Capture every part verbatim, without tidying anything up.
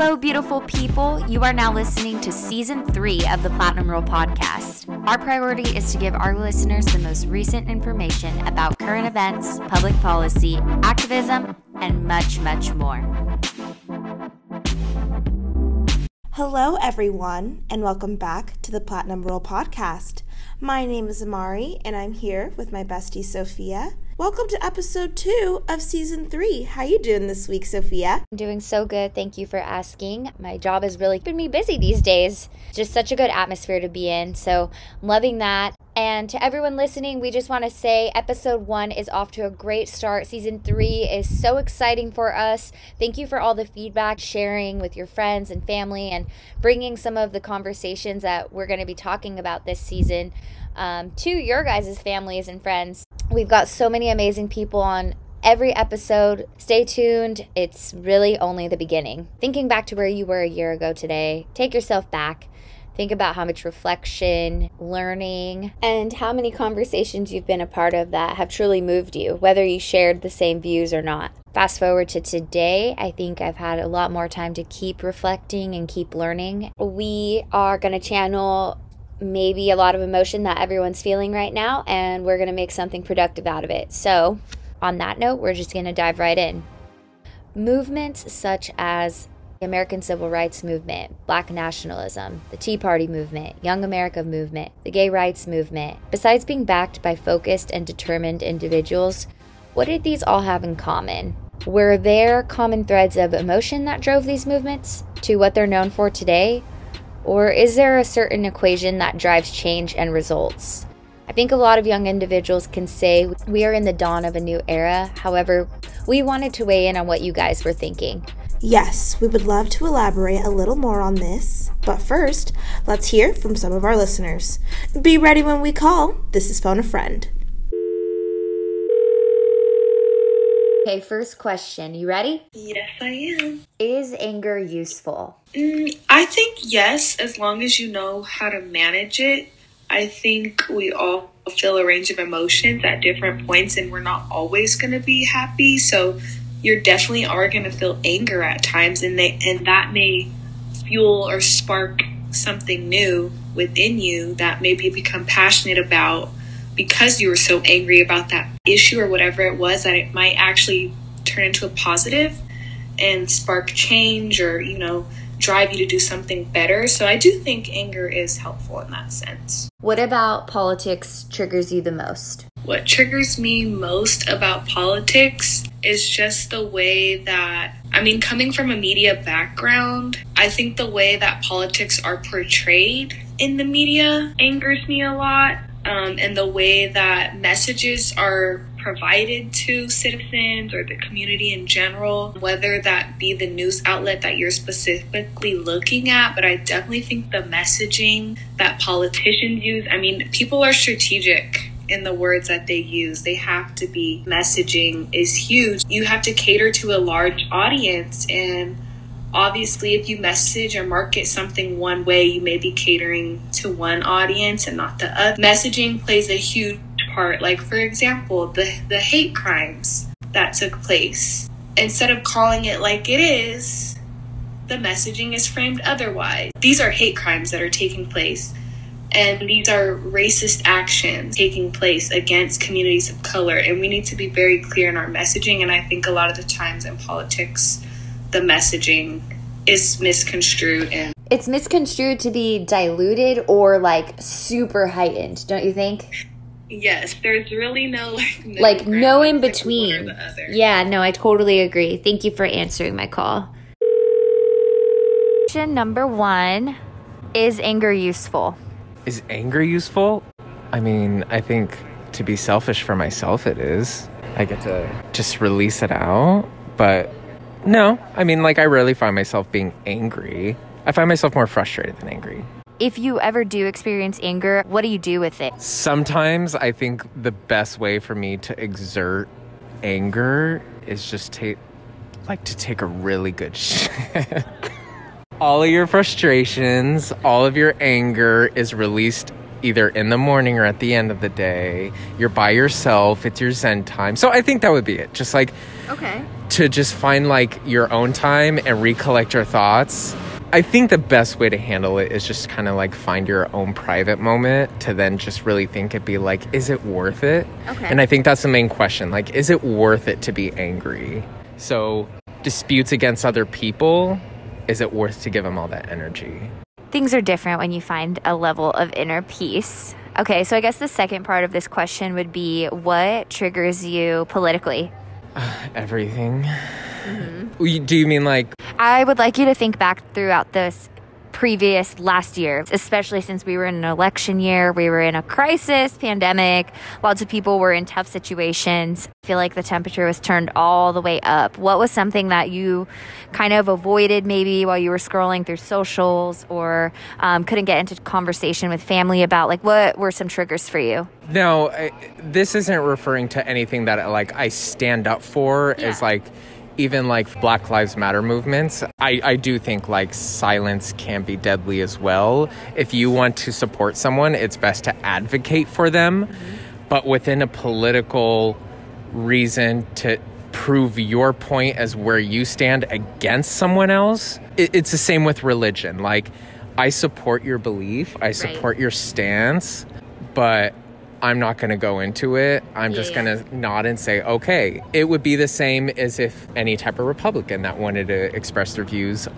Hello, beautiful people. You are now listening to season three of the Platinum Rule podcast. Our priority is to give our listeners the most recent information about current events, public policy, activism, and much, much more. Hello, everyone, and welcome back to the Platinum Rule podcast. My name is Amari, and I'm here with my bestie, Sophia. Welcome to episode two of season three. How you doing this week, Sophia? I'm doing so good. Thank you for asking. My job has really keeping me busy these days. Just such a good atmosphere to be in, so I'm loving that. And to everyone listening, we just want to say episode one is off to a great start. Season three is so exciting for us. Thank you for all the feedback, sharing with your friends and family, and bringing some of the conversations that we're going to be talking about this season um, to your guys' families and friends. We've got so many amazing people on every episode. Stay tuned. It's really only the beginning. Thinking back to where you were a year ago today, take yourself back. Think about how much reflection, learning, and how many conversations you've been a part of that have truly moved you, whether you shared the same views or not. Fast forward to today, I think I've had a lot more time to keep reflecting and keep learning. We are going to channel maybe a lot of emotion that everyone's feeling right now, and we're going to make something productive out of it. So on that note, we're just going to dive right in. Movements such as the American Civil Rights Movement, Black nationalism, the Tea Party movement, Young America movement, the Gay Rights movement, besides being backed by focused and determined individuals, what did these all have in common? Were there common threads of emotion that drove these movements to what they're known for today? Or is there a certain equation that drives change and results? I think a lot of young individuals can say we are in the dawn of a new era. However, we wanted to weigh in on what you guys were thinking. Yes, we would love to elaborate a little more on this. But first, let's hear from some of our listeners. Be ready when we call. This is Phone a Friend. Okay, first question. You ready? Yes, I am. Is anger useful? Mm, I think yes, as long as you know how to manage it. I think we all feel a range of emotions at different points, and we're not always going to be happy. So you definitely are going to feel anger at times, and they and that may fuel or spark something new within you that maybe you become passionate about because you were so angry about that issue or whatever it was, that it might actually turn into a positive and spark change or, you know, drive you to do something better. So I do think anger is helpful in that sense. What about politics triggers you the most? What triggers me most about politics is just the way that, I mean, coming from a media background, I think the way that politics are portrayed in the media angers me a lot. Um, and the way that messages are provided to citizens or the community in general, whether that be the news outlet that you're specifically looking at. But I definitely think the messaging that politicians use, I mean, people are strategic in the words that they use. They have to be. Messaging is huge. You have to cater to a large audience, and obviously, if you message or market something one way, you may be catering to one audience and not the other. Messaging plays a huge part. Like, for example, the, the hate crimes that took place. Instead of calling it like it is, the messaging is framed otherwise. These are hate crimes that are taking place. And these are racist actions taking place against communities of color. And we need to be very clear in our messaging. And I think a lot of the times in politics, the messaging is misconstrued, and it's misconstrued to be diluted or like super heightened, don't you think? Yes, there's really no like no, like no in between. Yeah, no, I totally agree. Thank you for answering my call. Question number one, is anger useful? Is anger useful? I mean, I think to be selfish for myself, it is. I get to just release it out, but no, I mean, like, I rarely find myself being angry. I find myself more frustrated than angry. If you ever do experience anger, what do you do with it? Sometimes I think the best way for me to exert anger is just take, like, to take a really good shit. All of your frustrations, all of your anger is released either in the morning or at the end of the day. You're by yourself. It's your Zen time. So I think that would be it. Just like, okay, to just find like your own time and recollect your thoughts. I think the best way to handle it is just kind of like find your own private moment to then just really think and be like, is it worth it? Okay. And I think that's the main question. Like, is it worth it to be angry? So disputes against other people, is it worth to give them all that energy? Things are different when you find a level of inner peace. Okay, so I guess the second part of this question would be, what triggers you politically? Everything. Mm-hmm. Do you mean like... I would like you to think back throughout this previous last year, especially since we were in an election year, we were in a crisis, pandemic, lots of people were in tough situations. I feel like the temperature was turned all the way up. What was something that you kind of avoided maybe while you were scrolling through socials, or um, couldn't get into conversation with family about? Like, what were some triggers for you? No, I, this isn't referring to anything that like I stand up for. Yeah. As like, even like Black Lives Matter movements, I, I do think like silence can be deadly as well. If you want to support someone, it's best to advocate for them, mm-hmm. but within a political reason to prove your point as where you stand against someone else. It, it's the same with religion. Like, I support your belief, I support right. your stance, but I'm not going to go into it. I'm yeah, just yeah. going to nod and say, okay. It would be the same as if any type of Republican that wanted to express their views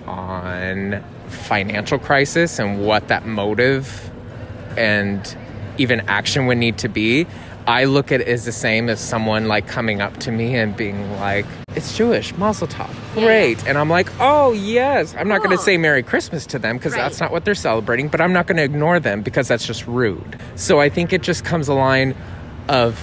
on financial crisis and what that motive and even action would need to be. I look at it as the same as someone like coming up to me and being like, it's Jewish, Mazel Tov, great. Yeah. And I'm like, oh, yes. I'm not cool. going to say Merry Christmas to them because right. that's not what they're celebrating, but I'm not going to ignore them because that's just rude. So I think it just comes a line of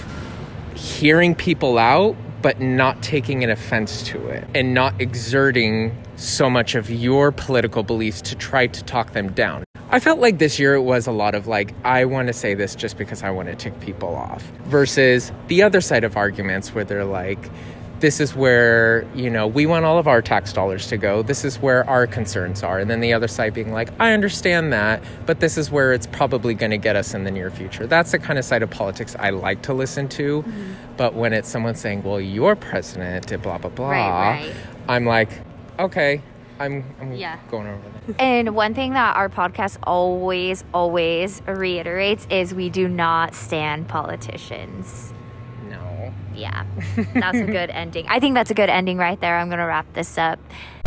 hearing people out, but not taking an offense to it and not exerting so much of your political beliefs to try to talk them down. I felt like this year it was a lot of like, I want to say this just because I want to tick people off, versus the other side of arguments where they're like, this is where, you know, we want all of our tax dollars to go. This is where our concerns are. And then the other side being like, I understand that, but this is where it's probably going to get us in the near future. That's the kind of side of politics I like to listen to. Mm-hmm. But when it's someone saying, well, your president did blah, blah, blah, right, right. I'm like, okay, I'm, I'm yeah. going over that. And one thing that our podcast always, always reiterates is we do not stand politicians. No. Yeah, that's a good ending. I think that's a good ending right there. I'm going to wrap this up.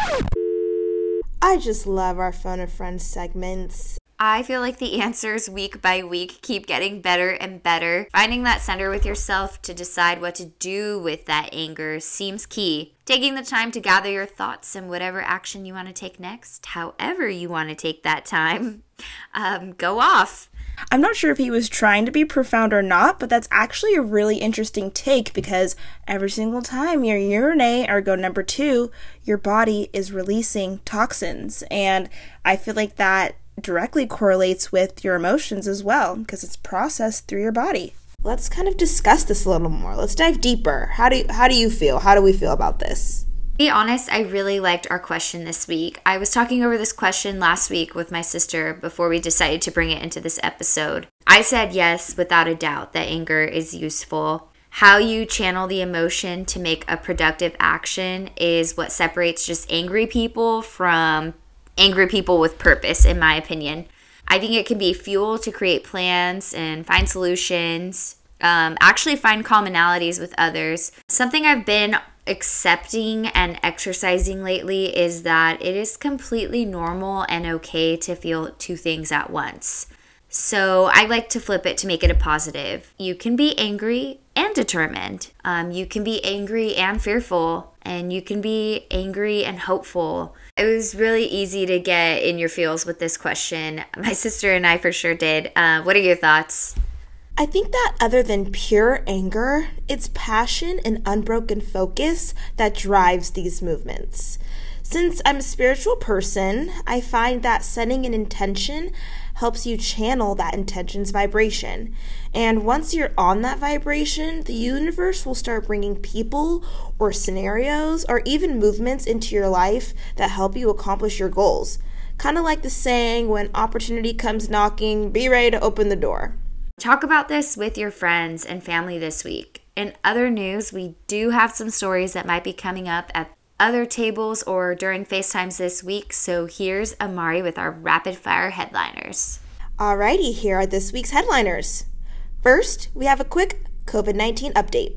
I just love our Phone a Friend segments. I feel like the answers week by week keep getting better and better. Finding that center with yourself to decide what to do with that anger seems key. Taking the time to gather your thoughts and whatever action you want to take next, however you want to take that time, um, go off. I'm not sure if he was trying to be profound or not, but that's actually a really interesting take, because every single time you urinate or go number two, your body is releasing toxins. And I feel like that directly correlates with your emotions as well, because it's processed through your body. Let's kind of discuss this a little more. Let's dive deeper. How do you, how do you feel? How do we feel about this? To be honest, I really liked our question this week. I was talking over this question last week with my sister before we decided to bring it into this episode. I said yes, without a doubt, that anger is useful. How you channel the emotion to make a productive action is what separates just angry people from angry people with purpose, in my opinion. I think it can be fuel to create plans and find solutions, um, actually find commonalities with others. Something I've been accepting and exercising lately is that it is completely normal and okay to feel two things at once. So I like to flip it to make it a positive. You can be angry and determined. Um, you can be angry and fearful, and you can be angry and hopeful. It was really easy to get in your feels with this question. My sister and I for sure did. Uh, what are your thoughts? I think that other than pure anger, it's passion and unbroken focus that drives these movements. Since I'm a spiritual person, I find that setting an intention helps you channel that intention's vibration. And once you're on that vibration, the universe will start bringing people or scenarios or even movements into your life that help you accomplish your goals. Kind of like the saying, when opportunity comes knocking, be ready to open the door. Talk about this with your friends and family this week. In other news, we do have some stories that might be coming up at other tables or during FaceTimes this week. So here's Amari with our rapid fire headliners. Alrighty, here are this week's headliners. First, we have a quick covid nineteen update.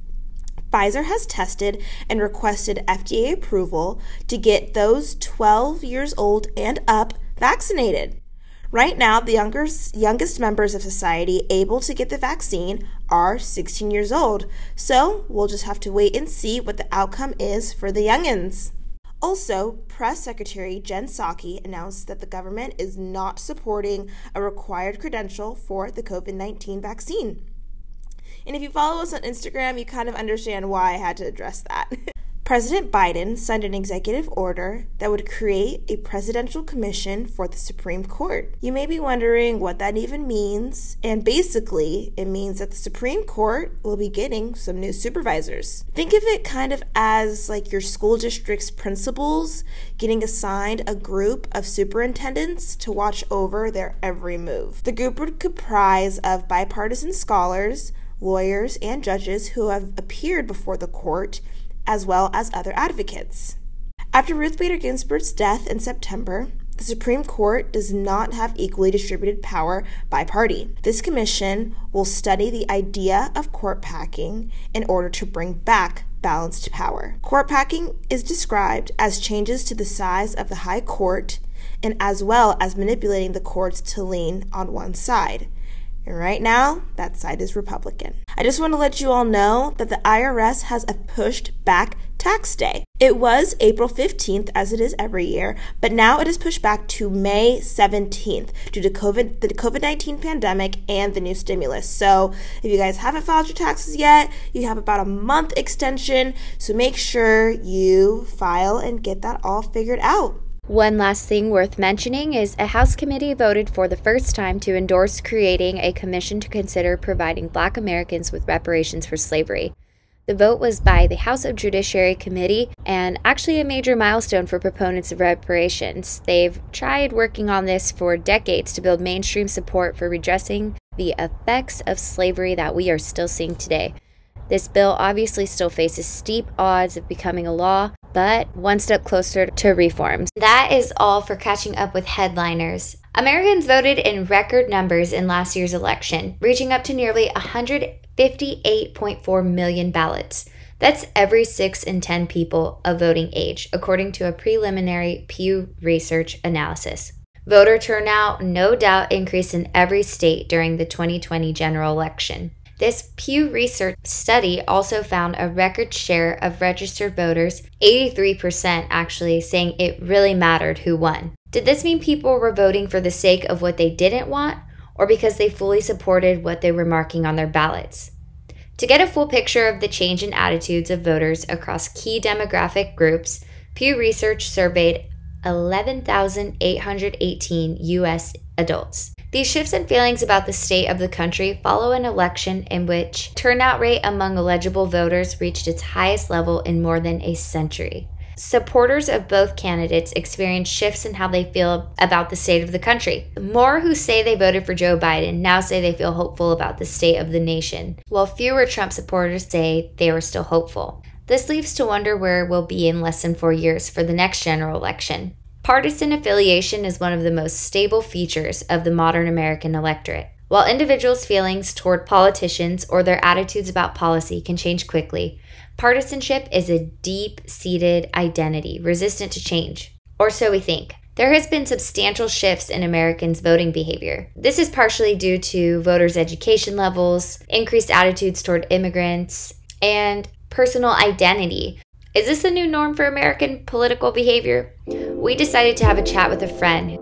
Pfizer has tested and requested F D A approval to get those twelve years old and up vaccinated. Right now, the youngest, youngest members of society able to get the vaccine are sixteen years old, so we'll just have to wait and see what the outcome is for the youngins. Also, Press Secretary Jen Psaki announced that the government is not supporting a required credential for the covid nineteen vaccine. And if you follow us on Instagram, you kind of understand why I had to address that. President Biden signed an executive order that would create a presidential commission for the Supreme Court. You may be wondering what that even means, and basically, it means that the Supreme Court will be getting some new supervisors. Think of it kind of as like your school district's principals getting assigned a group of superintendents to watch over their every move. The group would comprise of bipartisan scholars, lawyers, and judges who have appeared before the court, as well as other advocates. After Ruth Bader Ginsburg's death in September, the Supreme Court does not have equally distributed power by party. This commission will study the idea of court packing in order to bring back balanced power. Court packing is described as changes to the size of the High Court and as well as manipulating the courts to lean on one side. And right now, that side is Republican. I just want to let you all know that the I R S has a pushed back tax day. It was April fifteenth, as it is every year, but now it is pushed back to May seventeenth due to COVID, the covid nineteen pandemic and the new stimulus. So if you guys haven't filed your taxes yet, you have about a month extension. So make sure you file and get that all figured out. One last thing worth mentioning is a House committee voted for the first time to endorse creating a commission to consider providing Black Americans with reparations for slavery. The vote was by the House of Judiciary Committee and actually a major milestone for proponents of reparations. They've tried working on this for decades to build mainstream support for redressing the effects of slavery that we are still seeing today. This bill obviously still faces steep odds of becoming a law, but one step closer to reforms. That is all for catching up with headliners. Americans voted in record numbers in last year's election, reaching up to nearly one hundred fifty-eight point four million ballots. That's every six in ten people of voting age, according to a preliminary Pew Research analysis. Voter turnout no doubt increased in every state during the twenty twenty general election. This Pew Research study also found a record share of registered voters, eighty-three percent actually, saying it really mattered who won. Did this mean people were voting for the sake of what they didn't want, or because they fully supported what they were marking on their ballots? To get a full picture of the change in attitudes of voters across key demographic groups, Pew Research surveyed eleven thousand eight hundred eighteen U S adults. These shifts in feelings about the state of the country follow an election in which turnout rate among eligible voters reached its highest level in more than a century. Supporters of both candidates experienced shifts in how they feel about the state of the country. More who say they voted for Joe Biden now say they feel hopeful about the state of the nation, while fewer Trump supporters say they were still hopeful. This leaves to wonder where we'll be in less than four years for the next general election. Partisan affiliation is one of the most stable features of the modern American electorate. While individuals' feelings toward politicians or their attitudes about policy can change quickly, partisanship is a deep-seated identity, resistant to change. Or so we think. There has been substantial shifts in Americans' voting behavior. This is partially due to voters' education levels, increased attitudes toward immigrants, and personal identity. Is this the new norm for American political behavior? We decided to have a chat with a friend.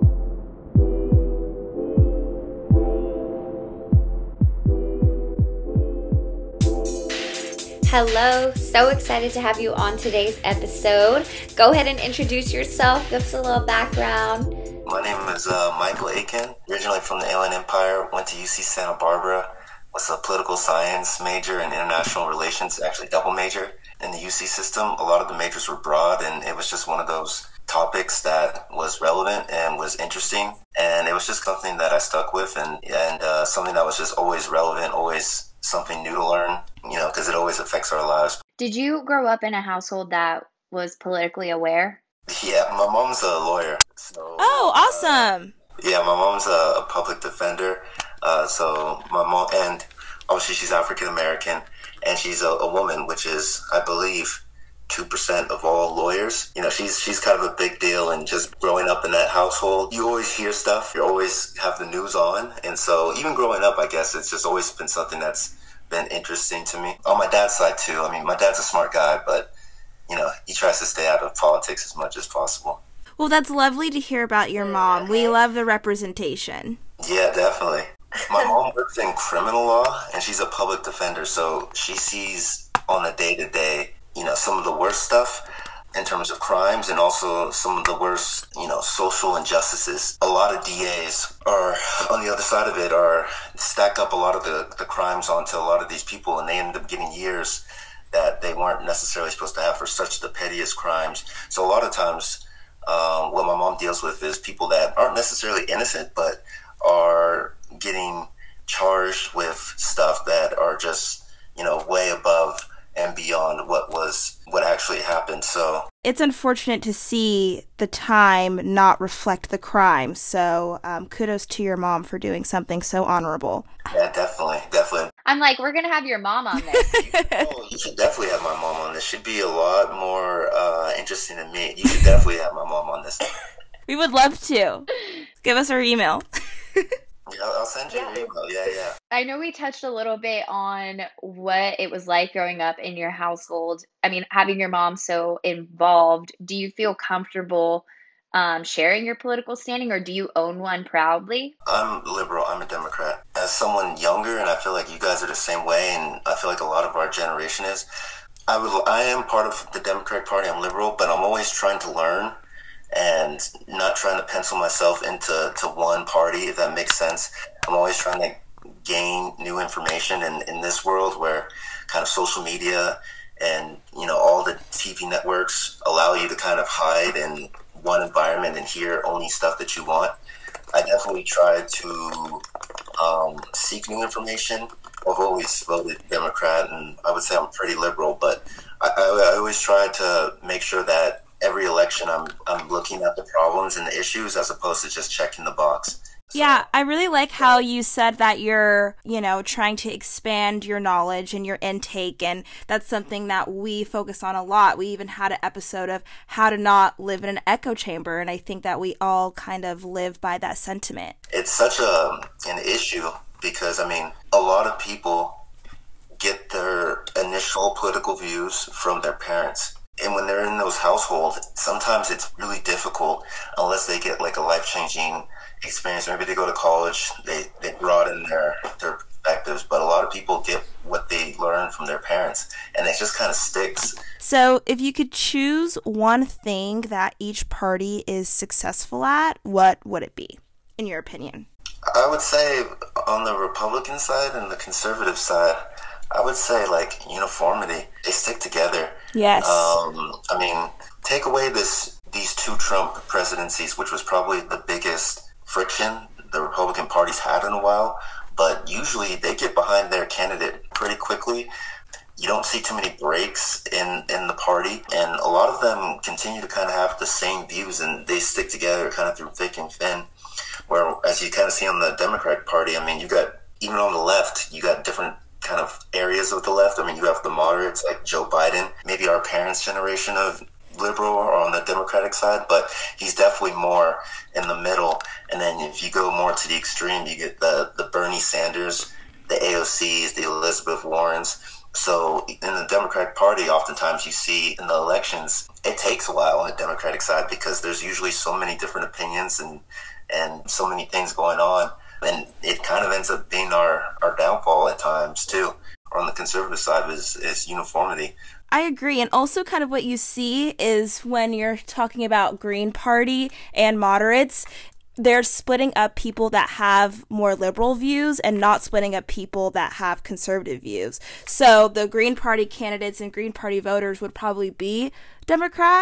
Hello, so excited to have you on today's episode. Go ahead and introduce yourself, give us a little background. My name is uh, Michael Aiken, originally from the Inland Empire, went to U C Santa Barbara, was a political science major and international relations, actually double major in the U C system. A lot of the majors were broad, and it was just one of those topics that was relevant and was interesting. And it was just something that I stuck with, and, and uh, something that was just always relevant, always something new to learn, you know, because it always affects our lives. Did you grow up in a household that was politically aware? Yeah, my mom's a lawyer. So, oh, awesome. Uh, yeah, my mom's a, a public defender. Uh, so my mom, and obviously she's African American, and she's a, a woman, which is, I believe, two percent of all lawyers. You know, she's she's kind of a big deal, and just growing up in that household, you always hear stuff, you always have the news on. And so even growing up, I guess it's just always been something that's been interesting to me. On my dad's side too, I mean, my dad's a smart guy, but, you know, he tries to stay out of politics as much as possible. Well, that's lovely to hear about your mom. We love the representation. Yeah, definitely. My mom works in criminal law, and she's a public defender, so she sees on a day-to-day, you know, some of the worst stuff in terms of crimes, and also some of the worst, you know, social injustices. A lot of D As are, on the other side of it, are stack up a lot of the, the crimes onto a lot of these people, and they end up getting years that they weren't necessarily supposed to have for such the pettiest crimes. So a lot of times, um, what my mom deals with is people that aren't necessarily innocent, but are getting charged with stuff that are just, you know, way above and beyond what was what actually happened. So it's unfortunate to see the time not reflect the crime. So um, kudos to your mom for doing something so honorable. Yeah, definitely, definitely. I'm like, we're gonna have your mom on this. Oh, you should definitely have my mom on this. She'd be a lot more uh, interesting than me. You should definitely have my mom on this. We would love to. Give us her email. Yeah, I'll send you an email. Yeah, yeah. I know we touched a little bit on what it was like growing up in your household. I mean, having your mom so involved, do you feel comfortable um, sharing your political standing, or do you own one proudly? I'm liberal. I'm a Democrat. As someone younger, and I feel like you guys are the same way, and I feel like a lot of our generation is, I would, I am part of the Democratic Party. I'm liberal, but I'm always trying to learn and not trying to pencil myself into to one party, if that makes sense. I'm always trying to gain new information in, in this world where kind of social media and, you know, all the T V networks allow you to kind of hide in one environment and hear only stuff that you want. I definitely try to um, seek new information. I've always voted Democrat, and I would say I'm pretty liberal, but I, I, I always try to make sure that every election I'm I'm looking at the problems and the issues as opposed to just checking the box. So, yeah, I really like how you said that you're, you know, trying to expand your knowledge and your intake, and that's something that we focus on a lot. We even had an episode of how to not live in an echo chamber, and I think that we all kind of live by that sentiment. It's such a an issue because, I mean, a lot of people get their initial political views from their parents. And when they're in those households, sometimes it's really difficult unless they get like a life-changing experience. Maybe they go to college, they, they broaden their, their perspectives, but a lot of people get what they learn from their parents, and it just kind of sticks. So if you could choose one thing that each party is successful at, what would it be, in your opinion? I would say on the Republican side and the conservative side, I would say like uniformity. They stick together. Yes. Um, I mean, take away this these two Trump presidencies, which was probably the biggest friction the Republican Party's had in a while. But usually they get behind their candidate pretty quickly. You don't see too many breaks in, in the party. And a lot of them continue to kind of have the same views, and they stick together kind of through thick and thin. Where, as you kind of see on the Democratic Party, I mean, you got, even on the left, you got different kind of areas of the left. I mean, you have the moderates like Joe Biden, maybe our parents' generation of liberal or on the Democratic side, but he's definitely more in the middle. And then if you go more to the extreme, you get the, the Bernie Sanders, the A O Cs, the Elizabeth Warrens. So in the Democratic Party, oftentimes you see in the elections, it takes a while on the Democratic side because there's usually so many different opinions and, and so many things going on. And it kind of ends up being our, our downfall at times, too. On the conservative side is, is uniformity. I agree. And also kind of what you see is when you're talking about Green Party and moderates, they're splitting up people that have more liberal views and not splitting up people that have conservative views. So the Green Party candidates and Green Party voters would probably be Democrat,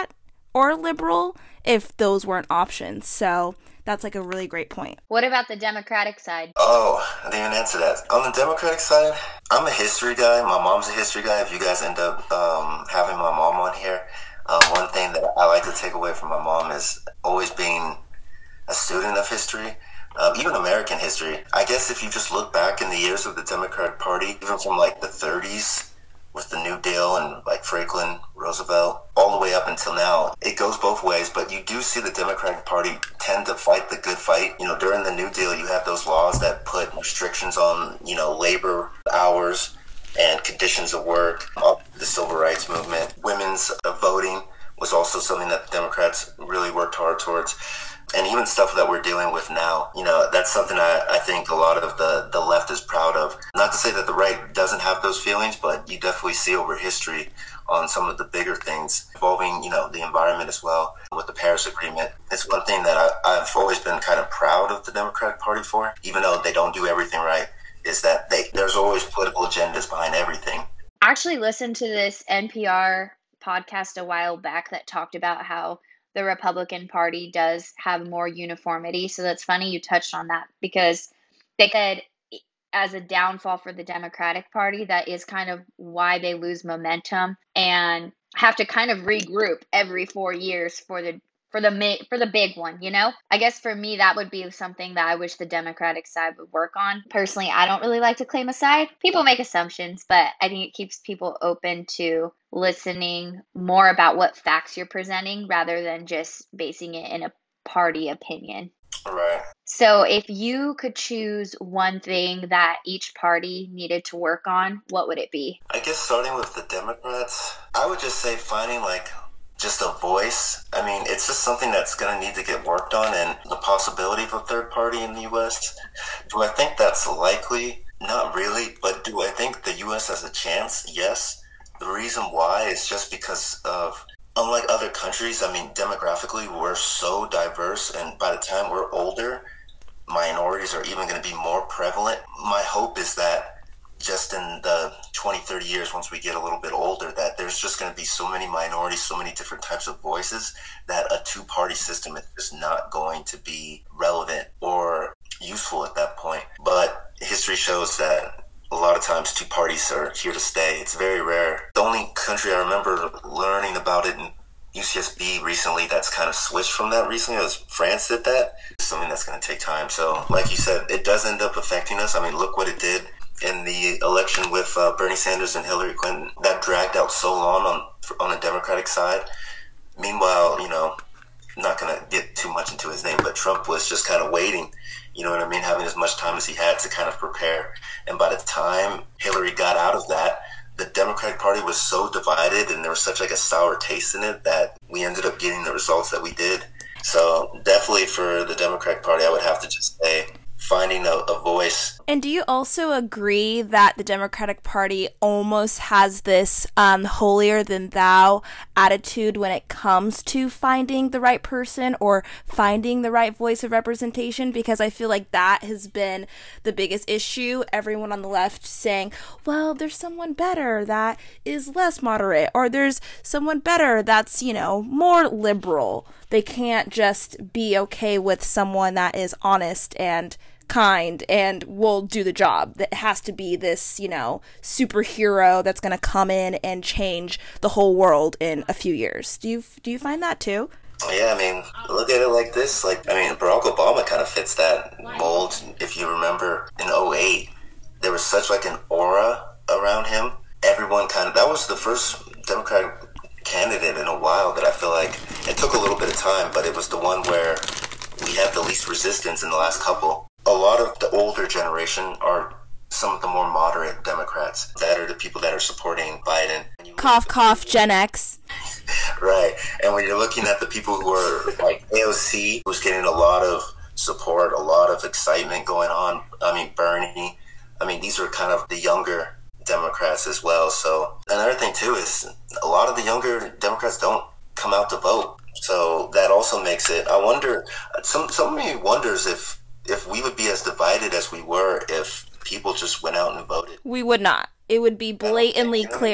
or liberal if those weren't options. So that's like a really great point. What about the Democratic side? Oh, I didn't even answer that. On the Democratic side, I'm a history guy. My mom's a history guy. If you guys end up um, having my mom on here, um, one thing that I like to take away from my mom is always being a student of history. Um, even American history. I guess if you just look back in the years of the Democratic Party, even from like the thirties with the New Deal and like Franklin Roosevelt, all the way up until now, it goes both ways. But you do see the Democratic Party tend to fight the good fight. You know, during the New Deal, you have those laws that put restrictions on, you know, labor hours and conditions of work. The Civil Rights Movement, women's voting was also something that the Democrats really worked hard towards. And even stuff that we're dealing with now, you know, that's something I, I think a lot of the, the left is proud of. Not to say that the right doesn't have those feelings, but you definitely see over history on some of the bigger things involving, you know, the environment as well with the Paris Agreement. It's one thing that I, I've always been kind of proud of the Democratic Party for, even though they don't do everything right, is that they there's always political agendas behind everything. I actually listened to this N P R podcast a while back that talked about how the Republican Party does have more uniformity. So that's funny you touched on that, because they said as a downfall for the Democratic Party, that is kind of why they lose momentum and have to kind of regroup every four years for the for the ma- for the big one, you know? I guess for me, that would be something that I wish the Democratic side would work on. Personally, I don't really like to claim a side. People make assumptions, but I think it keeps people open to listening more about what facts you're presenting rather than just basing it in a party opinion. Right. So if you could choose one thing that each party needed to work on, what would it be? I guess starting with the Democrats, I would just say finding like just a voice. I mean, it's just something that's going to need to get worked on, and the possibility of a third party in the U S. Do I think that's likely? Not really, but do I think the U S has a chance? Yes. The reason why is just because of, unlike other countries, I mean, demographically, we're so diverse, and by the time we're older, minorities are even going to be more prevalent. My hope is that just in the twenty, thirty years, once we get a little bit older, that there's just going to be so many minorities, so many different types of voices, that a two-party system is just not going to be relevant or useful at that point. But history shows that a lot of times two parties are here to stay. It's very rare. The only country I remember learning about it in U C S B recently that's kind of switched from that recently was France did that. It's something that's going to take time. So like you said, it does end up affecting us. I mean, look what it did in the election with uh, Bernie Sanders and Hillary Clinton. That dragged out so long on on the Democratic side. Meanwhile, you know, I'm not going to get too much into his name, but Trump was just kind of waiting, you know what I mean, having as much time as he had to kind of prepare. And by the time Hillary got out of that, the Democratic Party was so divided and there was such like a sour taste in it that we ended up getting the results that we did. So definitely for the Democratic Party, I would have to just say finding a, a voice. And do you also agree that the Democratic Party almost has this um, holier than thou attitude when it comes to finding the right person or finding the right voice of representation? Because I feel like that has been the biggest issue. Everyone on the left saying, well, there's someone better that is less moderate, or there's someone better that's, you know, more liberal. They can't just be okay with someone that is honest and kind and will do the job. That has to be this, you know, superhero that's going to come in and change the whole world in a few years. Do you do you find that too? Yeah, I mean, look at it like this. Like, I mean, Barack Obama kind of fits that mold. If you remember in oh eight, there was such like an aura around him. Everyone kind of, that was the first Democratic candidate in a while that I feel like it took a little bit of time, but it was the one where we had the least resistance in the last couple. A lot of the older generation are some of the more moderate Democrats that are the people that are supporting Biden. Cough, cough, Gen X. Right. And when you're looking at the people who are like A O C, who's getting a lot of support, a lot of excitement going on. I mean, Bernie. I mean, these are kind of the younger Democrats as well. So another thing too is a lot of the younger Democrats don't come out to vote. So that also makes it, I wonder, some, some of me wonders if if we would be as divided as we were if people just went out and voted. We would not. It would be blatantly clear.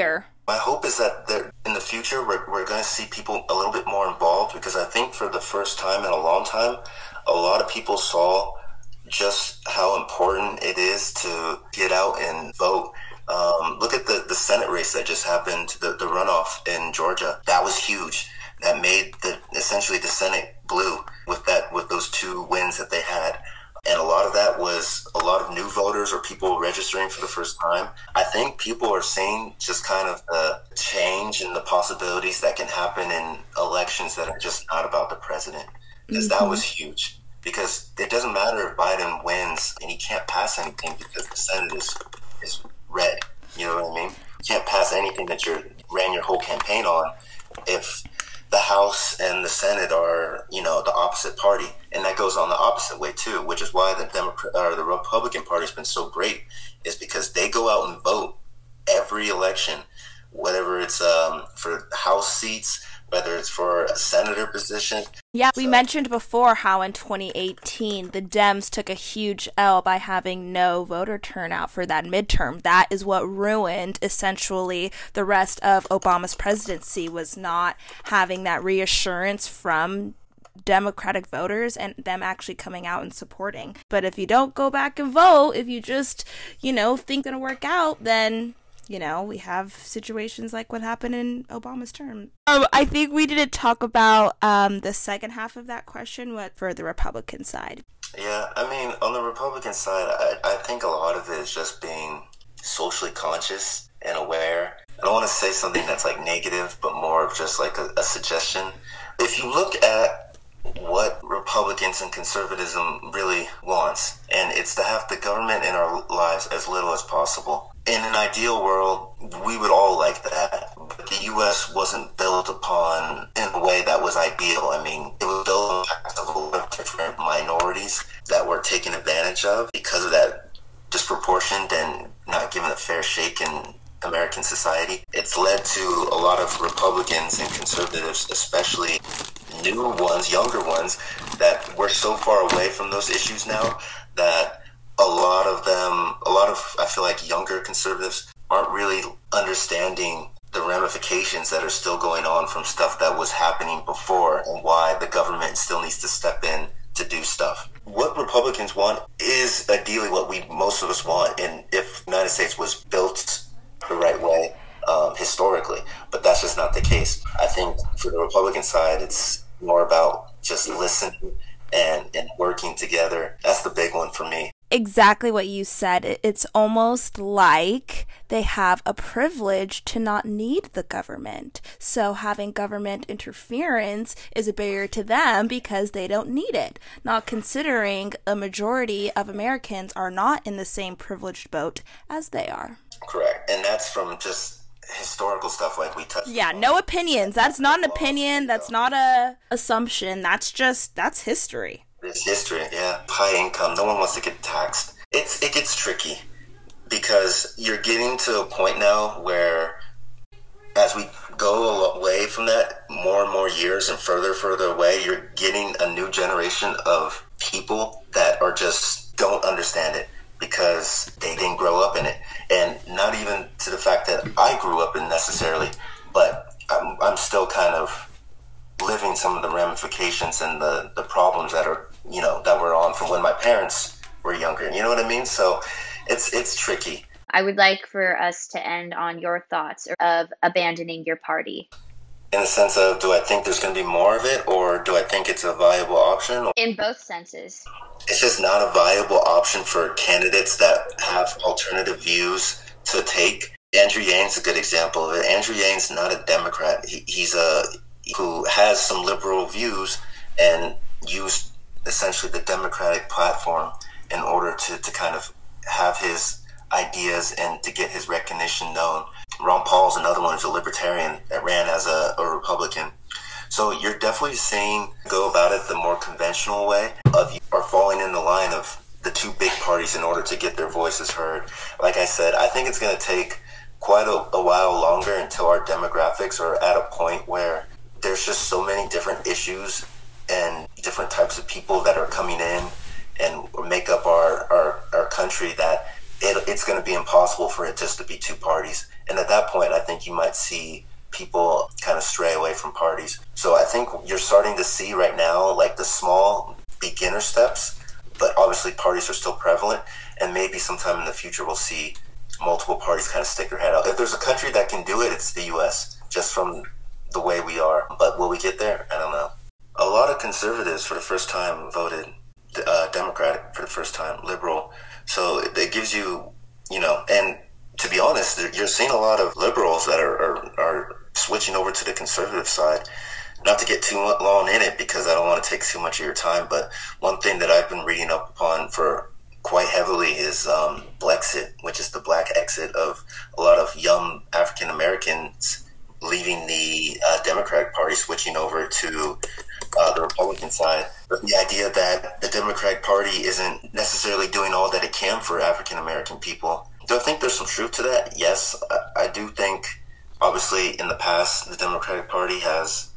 My hope is that there, in the future, we're, we're going to see people a little bit more involved, because I think for the first time in a long time, a lot of people saw just how important it is to get out and vote. Um, look at the, the Senate race that just happened, the, the runoff in Georgia. That was huge. That made the essentially the Senate blue with that with those two wins that they had. And a lot of that was a lot of new voters or people registering for the first time. I think people are seeing just kind of the change and the possibilities that can happen in elections that are just not about the president. Because mm-hmm. that was huge. Because it doesn't matter if Biden wins and he can't pass anything because the Senate is, is red. You know what I mean? You can't pass anything that you ran your whole campaign on if the House and the Senate are, you know, the opposite party. And that goes on the opposite way too, which is why the Democrat or the Republican Party has been so great, is because they go out and vote every election, whether it's um, for House seats, whether it's for a senator position. Yeah, we so. mentioned before how in twenty eighteen the Dems took a huge L by having no voter turnout for that midterm. That is what ruined essentially the rest of Obama's presidency, was not having that reassurance from Democratic voters and them actually coming out and supporting. But if you don't go back and vote, if you just, you know, think it's gonna work out, then you know, we have situations like what happened in Obama's term. Um, I think we didn't talk about um, the second half of that question, what for the Republican side. Yeah, I mean, on the Republican side, I, I think a lot of it is just being socially conscious and aware. I don't want to say something that's like negative, but more of just like a, a suggestion. If you look at what Republicans and conservatism really wants, and it's to have the government in our lives as little as possible. In an ideal world, we would all like that, but the U S wasn't built upon in a way that was ideal. I mean, it was built on a lot of different minorities that were taken advantage of because of that disproportioned and not given a fair shake in American society. It's led to a lot of Republicans and conservatives, especially new ones, younger ones, that we're so far away from those issues now that a lot of them, a lot of, I feel like younger conservatives aren't really understanding the ramifications that are still going on from stuff that was happening before and why the government still needs to step in to do stuff. What Republicans want is ideally what we, most of us want, and if the United States was built the right way um, historically, but that's just not the case. I think for the Republican side, it's more about just listening and, and working together. That's the big one for me. Exactly what you said. It's almost like they have a privilege to not need the government. So having government interference is a barrier to them because they don't need it. Not considering a majority of Americans are not in the same privileged boat as they are. Correct. And that's from just historical stuff like we touched Yeah, on. no opinions. That's not an opinion. That's not a assumption. That's just, that's history. It's history, yeah. High income, no one wants to get taxed. It's It gets tricky because you're getting to a point now where as we go away from that more and more years and further, further away, you're getting a new generation of people that are just don't understand it because they didn't grow up in it. And not even to the fact that I grew up in necessarily, but I'm, I'm still kind of living some of the ramifications and the, the problems that are, you know, that were on from when my parents were younger. You know what I mean? So it's it's tricky. I would like for us to end on your thoughts of abandoning your party. In the sense of, do I think there's going to be more of it, or do I think it's a viable option? In both senses. It's just not a viable option for candidates that have alternative views to take. Andrew Yang's a good example of it. Andrew Yang's not a Democrat. He, he's a who has some liberal views and used essentially the Democratic platform in order to, to kind of have his ideas and to get his recognition known. Ron Paul's another one who's a libertarian that ran as a, a Republican. So you're definitely seeing go about it the more conventional way of you are falling in the line of the two big parties in order to get their voices heard. Like I said, I think it's going to take quite a, a while longer until our demographics are at a point where there's just so many different issues and different types of people that are coming in and make up our, our, our country that it, it's going to be impossible for it just to be two parties. And at that point, I think you might see people kind of stray away from parties. So I think you're starting to see right now, like the small beginner steps, but obviously parties are still prevalent. And maybe sometime in the future, we'll see multiple parties kind of stick their head out. If there's a country that can do it, it's the U S, just from the way we are. But will we get there? I don't know. A lot of conservatives for the first time voted uh, Democratic for the first time, liberal. So it, it gives you, you know, and to be honest, you're seeing a lot of liberals that are, are, are switching over to the conservative side. Not to get too long in it because I don't want to take too much of your time, but one thing that I've been reading up upon for quite heavily is um, Blexit, which is the black exit of a lot of young African Americans leaving the uh, Democratic Party, switching over to uh, the Republican side. But the idea that the Democratic Party isn't necessarily doing all that it can for African American people. Do I think there's some truth to that? Yes, I, I do think, obviously, in the past, the Democratic Party has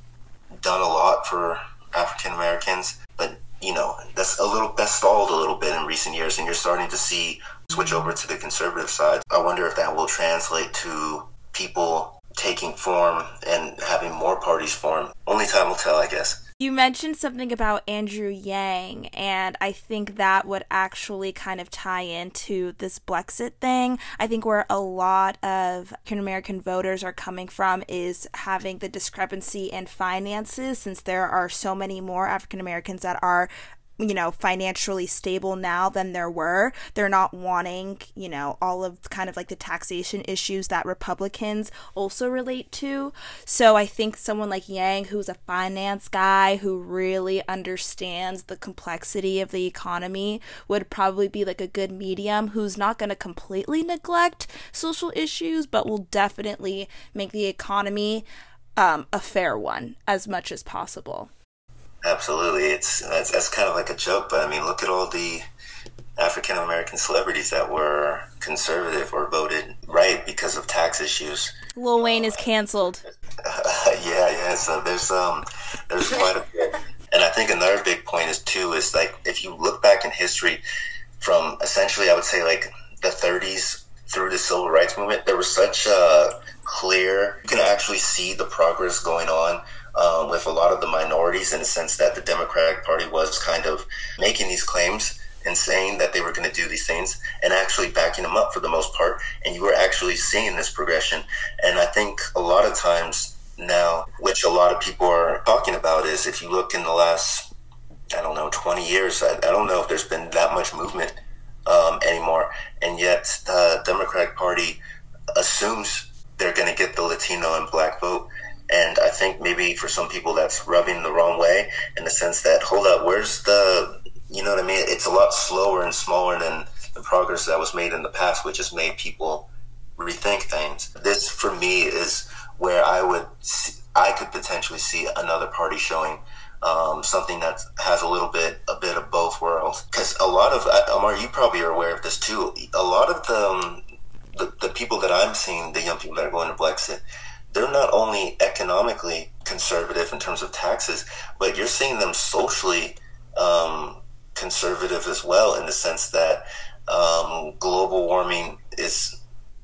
done a lot for African Americans, but you know, that's a little that's stalled a little bit in recent years, and you're starting to see switch over to the conservative side. I wonder if that will translate to people taking form and having more parties form. Only time will tell, I guess. You mentioned something about Andrew Yang, and I think that would actually kind of tie into this Blexit thing. I think where a lot of African American voters are coming from is having the discrepancy in finances, since there are so many more African Americans that are, you know, financially stable now than there were. They're not wanting, you know, all of kind of like the taxation issues that Republicans also relate to. So I think someone like Yang, who's a finance guy who really understands the complexity of the economy, would probably be like a good medium who's not going to completely neglect social issues, but will definitely make the economy um, a fair one as much as possible. Absolutely. It's that's, that's kind of like a joke, but I mean, look at all the African American celebrities that were conservative or voted right because of tax issues. Lil Wayne is canceled. Uh, yeah, yeah. So there's um there's quite a bit, and I think another big point is too is like if you look back in history, from essentially I would say like the thirties through the civil rights movement, there was such a clear, you can actually see the progress going on. Um, with a lot of the minorities, in the sense that the Democratic Party was kind of making these claims and saying that they were going to do these things and actually backing them up for the most part. And you were actually seeing this progression. And I think a lot of times now, which a lot of people are talking about, is if you look in the last, I don't know, twenty years, I, I don't know if there's been that much movement um, anymore. And yet the Democratic Party assumes they're going to get the Latino and Black vote. And I think maybe for some people that's rubbing the wrong way, in the sense that, hold up, where's the, you know what I mean? It's a lot slower and smaller than the progress that was made in the past, which has made people rethink things. This, for me, is where I would, see, I could potentially see another party showing um, something that has a little bit, a bit of both worlds. Because a lot of, Amar, you probably are aware of this too, a lot of the, um, the, the people that I'm seeing, the young people that are going to Blexit, they're not only economically conservative in terms of taxes, but you're seeing them socially um, conservative as well, in the sense that um, global warming is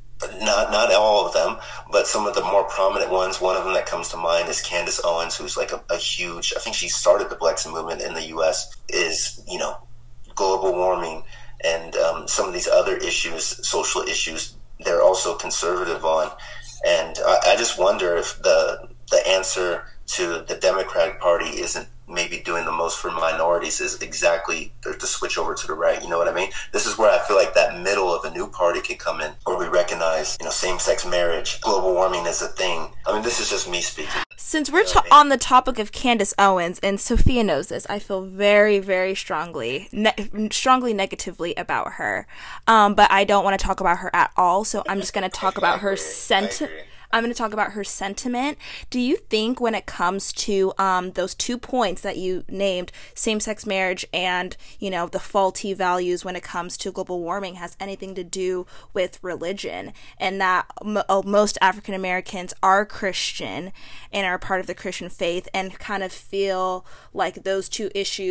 not not all of them, but some of the more prominent ones. One of them that comes to mind is Candace Owens, who's like a, a huge, I think she started the Blexit movement in the U S, is, you know, global warming and um, some of these other issues, social issues, they're also conservative on. And I, I just wonder if the the answer to the Democratic Party isn't maybe doing the most for minorities, is exactly to, to switch over to the right. You know what I mean? This is where I feel like that middle of a new party could come in, where we recognize, you know, same-sex marriage, global warming is a thing. I mean, this is just me speaking. Since we're ta- on the topic of Candace Owens, and Sophia knows this, I feel very, very strongly, ne- strongly negatively about her. Um, but I don't want to talk about her at all, so I'm just going to talk about her sentiment. I'm going to talk about her sentiment. Do you think when it comes to um, those two points that you named, same-sex marriage and, you know, the faulty values when it comes to global warming, has anything to do with religion, and that m- oh, most African Americans are Christian and are part of the Christian faith and kind of feel like those two issues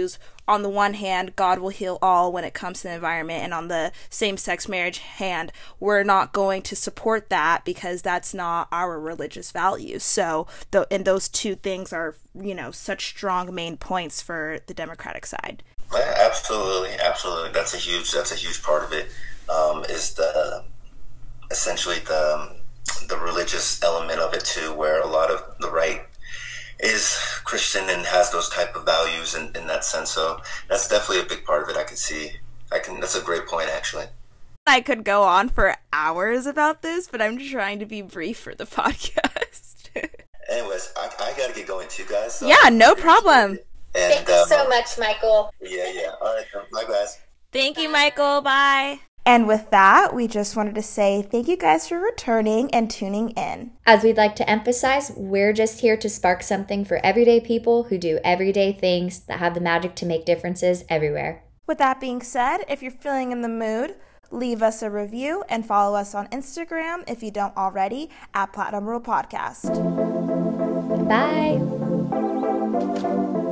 on the one hand, God will heal all when it comes to the environment, and on the same-sex marriage hand, we're not going to support that because that's not our religious values. So, the, and those two things are, you know, such strong main points for the Democratic side. Yeah, absolutely, absolutely. That's a huge, that's a huge part of it. Um, is the essentially the the religious element of it too, where a lot of the right is Christian and has those type of values in, in that sense. So that's definitely a big part of it. I can see. I can. That's a great point, actually. I could go on for hours about this, but I'm trying to be brief for the podcast. Anyways, I, I got to get going too, guys. So yeah, no problem. And, Thank you um, so much, Michael. Yeah, yeah. All right, bye, guys. Thank you, Michael. Bye. And with that, we just wanted to say thank you guys for returning and tuning in. As we'd like to emphasize, we're just here to spark something for everyday people who do everyday things that have the magic to make differences everywhere. With that being said, if you're feeling in the mood, leave us a review and follow us on Instagram if you don't already at Platinum Rule Podcast. Bye.